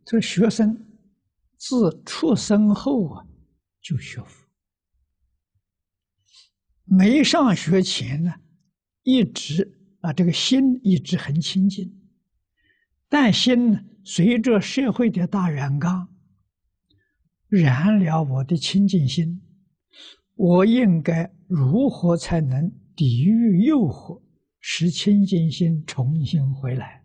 这学生自出生后啊就学佛，没上学前呢，一直这个心一直很清净，但心呢随着社会的大染缸染了我的清净心，我应该如何才能抵御诱惑，使清净心重新回来？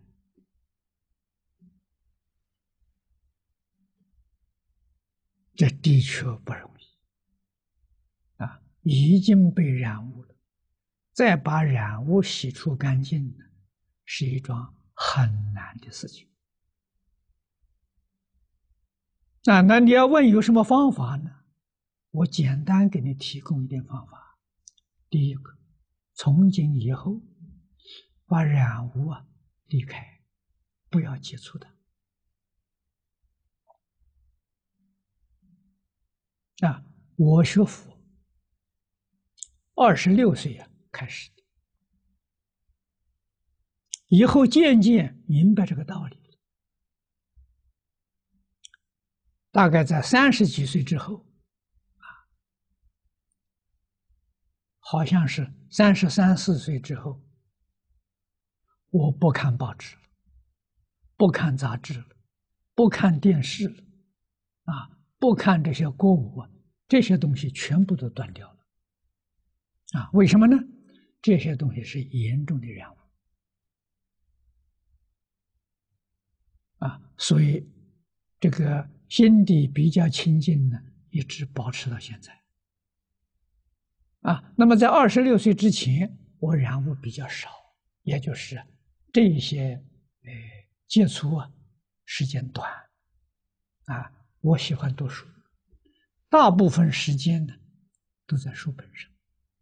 这的确不容易啊！已经被染污了，再把染污洗除干净呢，是一桩很难的事情。那你要问有什么方法呢？我简单给你提供一点方法。第一个，从今以后，把染污离开，不要接触它。我学佛26岁开始的，以后渐渐明白这个道理了。大概在30几岁之后，好像是33、4岁之后，我不看报纸了，不看杂志了，不看电视了，不看这些歌舞这些东西全部都断掉了。为什么呢？这些东西是严重的染污。所以这个心地比较清净呢，一直保持到现在。那么在26岁之前，我染污比较少，也就是这些接触时间短。我喜欢读书，大部分时间呢都在书本上。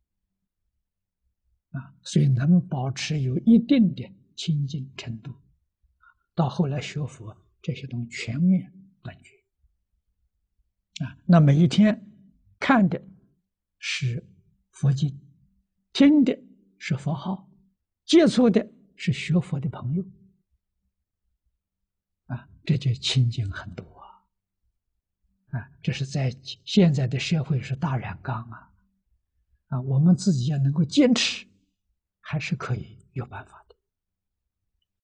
所以能保持有一定的清净程度。到后来学佛，这些东西全面断绝。那每一天看的是佛经，听的是佛号，接触的是学佛的朋友，这就清净很多这是在现在的社会是大染缸我们自己要能够坚持，还是可以有办法。